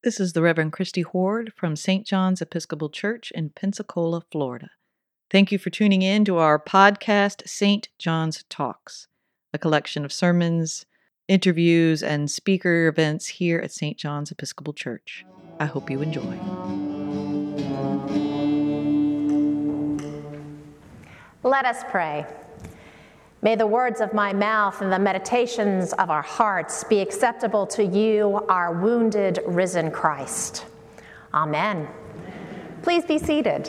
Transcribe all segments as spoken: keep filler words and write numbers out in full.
This is the Reverend Christy Horde from Saint John's Episcopal Church in Pensacola, Florida. Thank you for tuning in to our podcast, Saint John's Talks, a collection of sermons, interviews, and speaker events here at Saint John's Episcopal Church. I hope you enjoy. Let us pray. May the words of my mouth and the meditations of our hearts be acceptable to you, our wounded, risen Christ. Amen. Please be seated.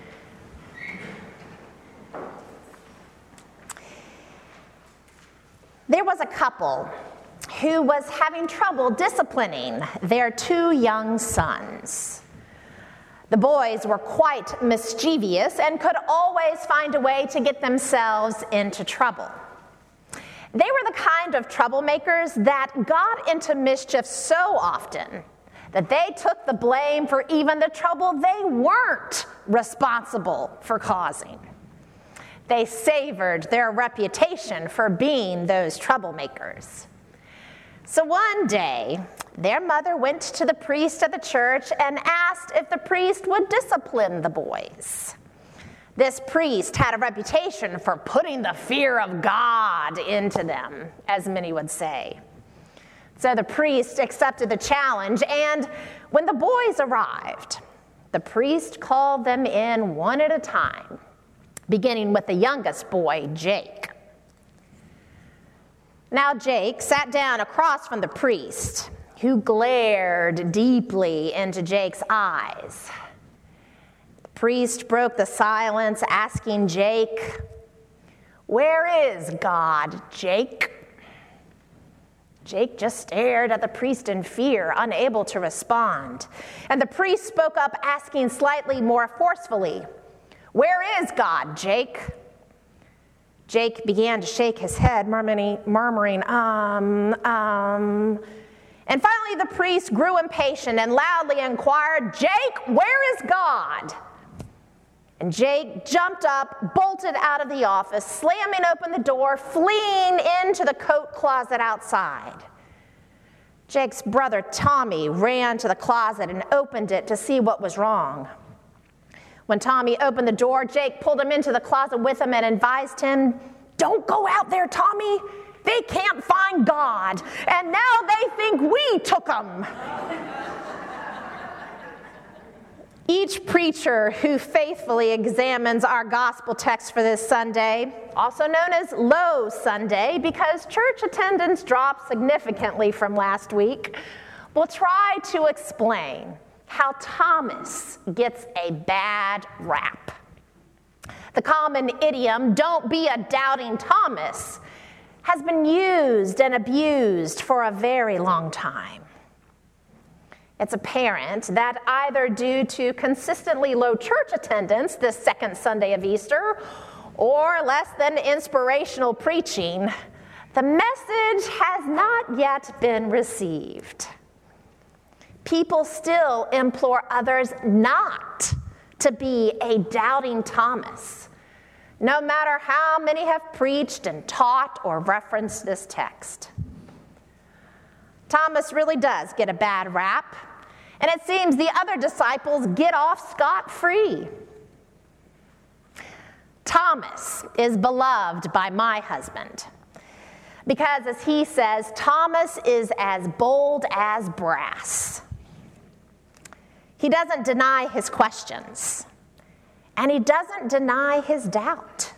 There was a couple who was having trouble disciplining their two young sons. The boys were quite mischievous and could always find a way to get themselves into trouble. They were the kind of troublemakers that got into mischief so often that they took the blame for even the trouble they weren't responsible for causing. They savored their reputation for being those troublemakers. So one day, their mother went to the priest at the church and asked if the priest would discipline the boys. This priest had a reputation for putting the fear of God into them, as many would say. So the priest accepted the challenge, and when the boys arrived, the priest called them in one at a time, beginning with the youngest boy, Jake. Now Jake sat down across from the priest, who glared deeply into Jake's eyes. The priest broke the silence, asking Jake, "Where is God, Jake?" Jake just stared at the priest in fear, unable to respond. And the priest spoke up, asking slightly more forcefully, "Where is God, Jake?" Jake began to shake his head, murmuring, murmuring, um, um. And finally the priest grew impatient and loudly inquired, "Jake, where is God?" And Jake jumped up, bolted out of the office, slamming open the door, fleeing into the coat closet outside. Jake's brother Tommy ran to the closet and opened it to see what was wrong. When Tommy opened the door, Jake pulled him into the closet with him and advised him, "Don't go out there, Tommy. They can't find God, and now they think we took him." Each preacher who faithfully examines our gospel text for this Sunday, also known as Low Sunday because church attendance dropped significantly from last week, will try to explain how Thomas gets a bad rap. The common idiom, "Don't be a doubting Thomas," has been used and abused for a very long time. It's apparent that either due to consistently low church attendance this second Sunday of Easter, or less than inspirational preaching, the message has not yet been received. People still implore others not to be a doubting Thomas, no matter how many have preached and taught or referenced this text. Thomas really does get a bad rap, and it seems the other disciples get off scot-free. Thomas is beloved by my husband because, as he says, Thomas is as bold as brass. He doesn't deny his questions, and he doesn't deny his doubt.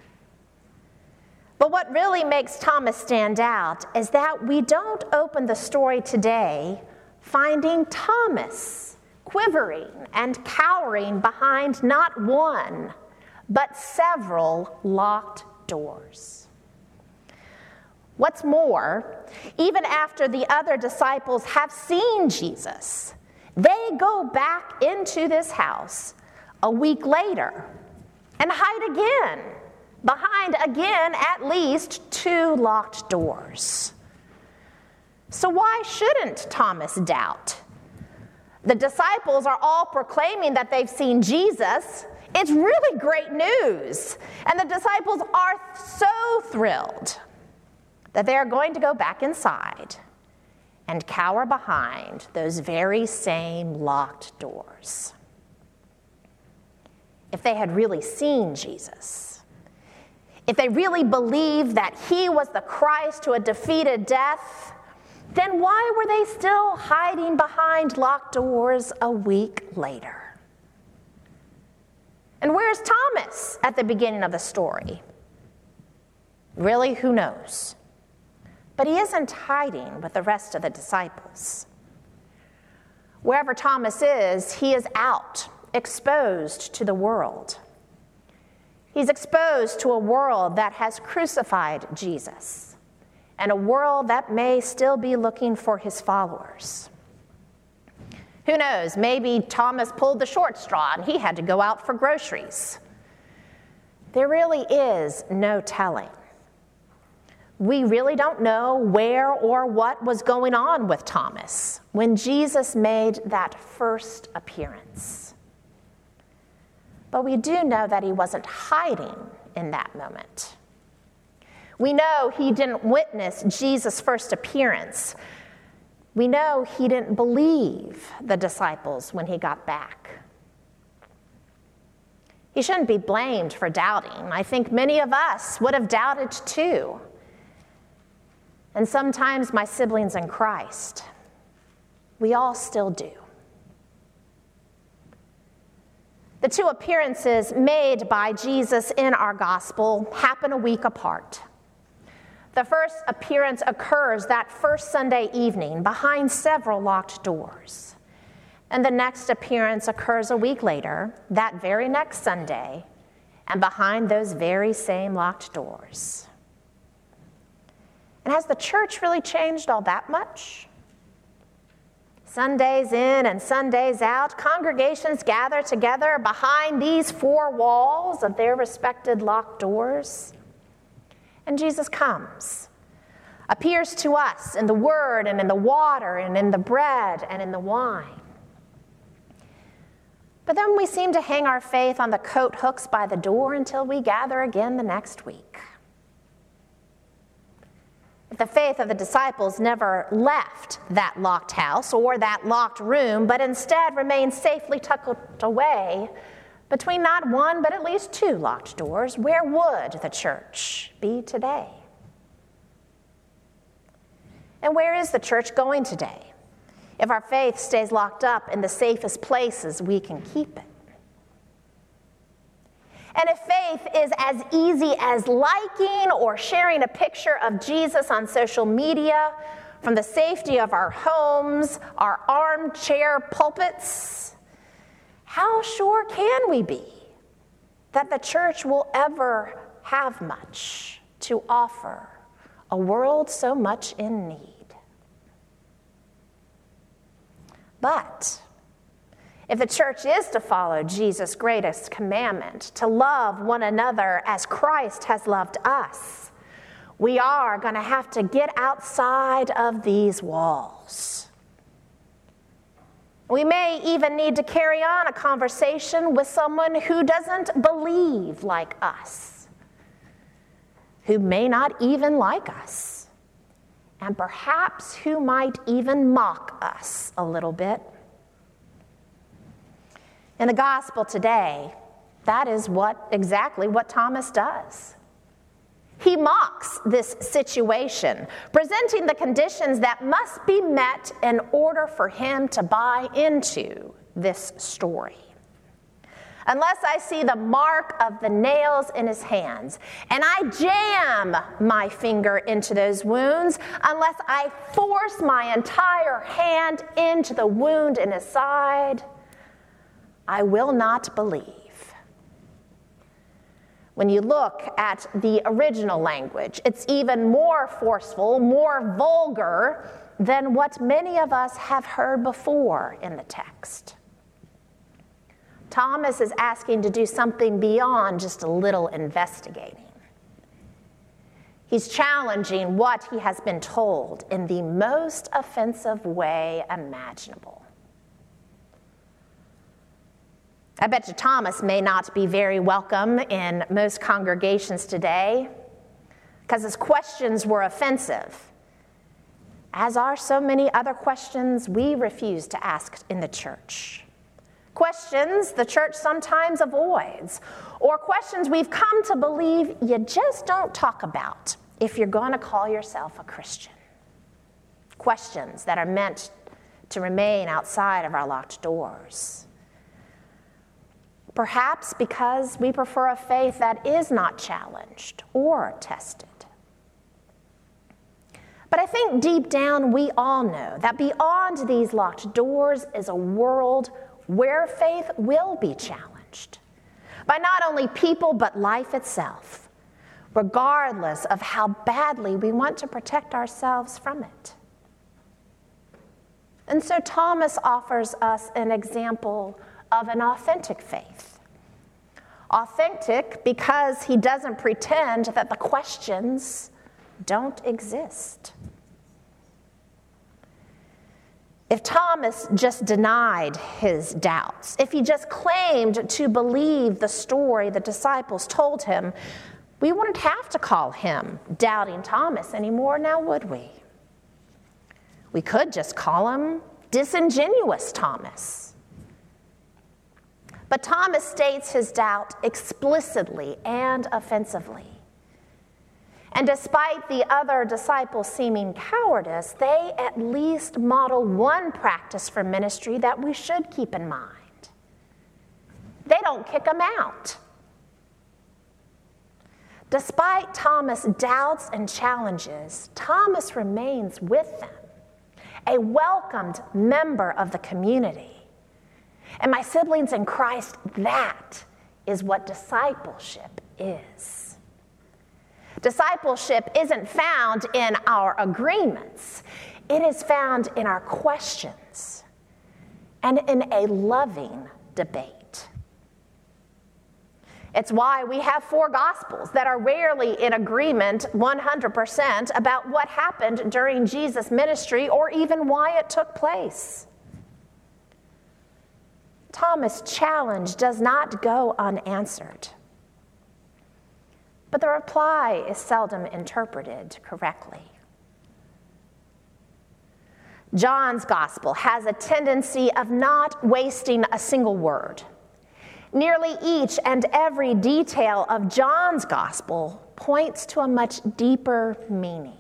But what really makes Thomas stand out is that we don't open the story today finding Thomas quivering and cowering behind not one, but several locked doors. What's more, even after the other disciples have seen Jesus, they go back into this house a week later and hide again, behind again at least two locked doors. So why shouldn't Thomas doubt? The disciples are all proclaiming that they've seen Jesus. It's really great news. And the disciples are so thrilled that they are going to go back inside and cower behind those very same locked doors. If they had really seen Jesus, if they really believed that he was the Christ who had defeated death, then why were they still hiding behind locked doors a week later? And where's Thomas at the beginning of the story? Really, who knows? But he isn't hiding with the rest of the disciples. Wherever Thomas is, he is out, exposed to the world. He's exposed to a world that has crucified Jesus, and a world that may still be looking for his followers. Who knows, maybe Thomas pulled the short straw and he had to go out for groceries. There really is no telling. We really don't know where or what was going on with Thomas when Jesus made that first appearance. But we do know that he wasn't hiding in that moment. We know he didn't witness Jesus' first appearance. We know he didn't believe the disciples when he got back. He shouldn't be blamed for doubting. I think many of us would have doubted too. And sometimes my siblings in Christ, we all still do. The two appearances made by Jesus in our gospel happen a week apart. The first appearance occurs that first Sunday evening behind several locked doors. And the next appearance occurs a week later, that very next Sunday, and behind those very same locked doors. And has the church really changed all that much? Sundays in and Sundays out, congregations gather together behind these four walls of their respected locked doors. And Jesus comes, appears to us in the word and in the water and in the bread and in the wine. But then we seem to hang our faith on the coat hooks by the door until we gather again the next week. If the faith of the disciples never left that locked house or that locked room, but instead remained safely tucked away between not one but at least two locked doors, where would the church be today? And where is the church going today if our faith stays locked up in the safest places we can keep it? And if faith is as easy as liking or sharing a picture of Jesus on social media from the safety of our homes, our armchair pulpits, how sure can we be that the church will ever have much to offer a world so much in need? But if the church is to follow Jesus' greatest commandment, to love one another as Christ has loved us, we are going to have to get outside of these walls. We may even need to carry on a conversation with someone who doesn't believe like us, who may not even like us, and perhaps who might even mock us a little bit. In the gospel today, that is what exactly what Thomas does. He mocks this situation, presenting the conditions that must be met in order for him to buy into this story. Unless I see the mark of the nails in his hands, and I jam my finger into those wounds, unless I force my entire hand into the wound in his side, I will not believe. When you look at the original language, it's even more forceful, more vulgar than what many of us have heard before in the text. Thomas is asking to do something beyond just a little investigating. He's challenging what he has been told in the most offensive way imaginable. I bet you Thomas may not be very welcome in most congregations today because his questions were offensive. as are so many other questions we refuse to ask in the church. Questions the church sometimes avoids, or questions we've come to believe you just don't talk about if you're going to call yourself a Christian. Questions that are meant to remain outside of our locked doors. Perhaps because we prefer a faith that is not challenged or tested. But I think deep down we all know that beyond these locked doors is a world where faith will be challenged by not only people but life itself, regardless of how badly we want to protect ourselves from it. And so Thomas offers us an example of an authentic faith. Authentic because he doesn't pretend that the questions don't exist. If Thomas just denied his doubts, if he just claimed to believe the story the disciples told him, we wouldn't have to call him Doubting Thomas anymore, now would we? We could just call him Disingenuous Thomas. But Thomas states his doubt explicitly and offensively. And despite the other disciples seeming cowardice, they at least model one practice for ministry that we should keep in mind. They don't kick him out. Despite Thomas' doubts and challenges, Thomas remains with them, a welcomed member of the community. And my siblings in Christ, that is what discipleship is. Discipleship isn't found in our agreements. It is found in our questions and in a loving debate. It's why we have four Gospels that are rarely in agreement one hundred percent about what happened during Jesus' ministry or even why it took place. Thomas' challenge does not go unanswered. But the reply is seldom interpreted correctly. John's gospel has a tendency of not wasting a single word. Nearly each and every detail of John's gospel points to a much deeper meaning.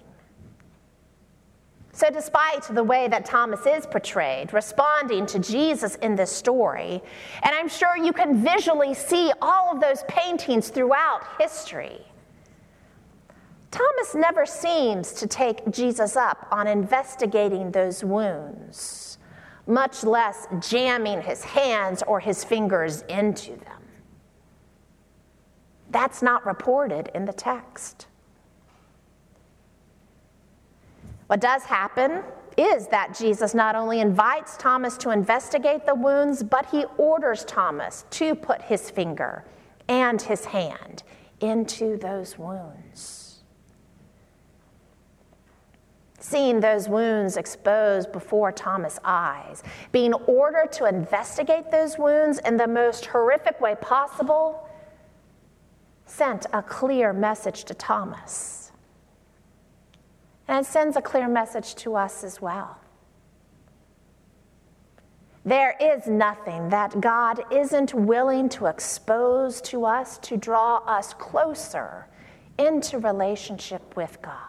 So despite the way that Thomas is portrayed, responding to Jesus in this story, and I'm sure you can visually see all of those paintings throughout history, Thomas never seems to take Jesus up on investigating those wounds, much less jamming his hands or his fingers into them. That's not reported in the text. What does happen is that Jesus not only invites Thomas to investigate the wounds, but he orders Thomas to put his finger and his hand into those wounds. Seeing those wounds exposed before Thomas' eyes, being ordered to investigate those wounds in the most horrific way possible, sent a clear message to Thomas. And it sends a clear message to us as well. There is nothing that God isn't willing to expose to us to draw us closer into relationship with God.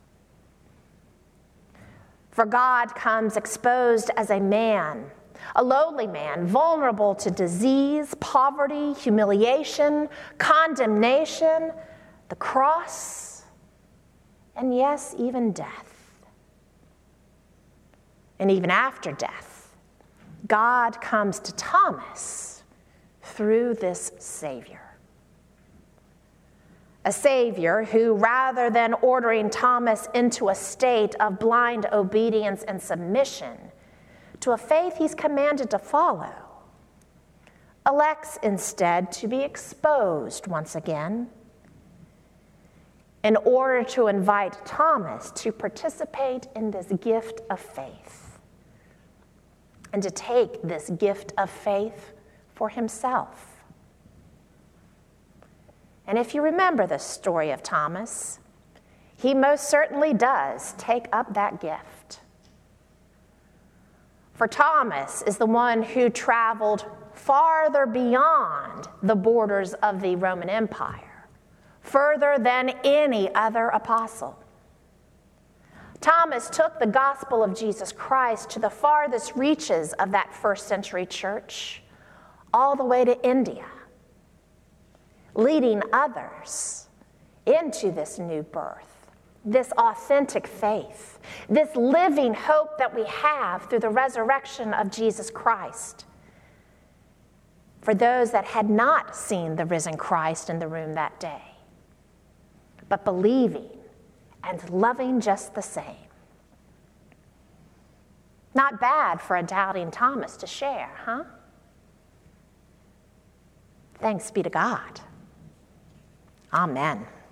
For God comes exposed as a man, a lowly man, vulnerable to disease, poverty, humiliation, condemnation, the cross, and yes, even death. And even after death, God comes to Thomas through this Savior. A Savior who, rather than ordering Thomas into a state of blind obedience and submission to a faith he's commanded to follow, elects instead to be exposed once again in order to invite Thomas to participate in this gift of faith and to take this gift of faith for himself. And if you remember the story of Thomas, he most certainly does take up that gift. For Thomas is the one who traveled farther beyond the borders of the Roman Empire, further than any other apostle. Thomas took the gospel of Jesus Christ to the farthest reaches of that first century church, all the way to India, leading others into this new birth, this authentic faith, this living hope that we have through the resurrection of Jesus Christ. For those that had not seen the risen Christ in the room that day, but believing and loving just the same. Not bad for a doubting Thomas to share, huh? Thanks be to God. Amen.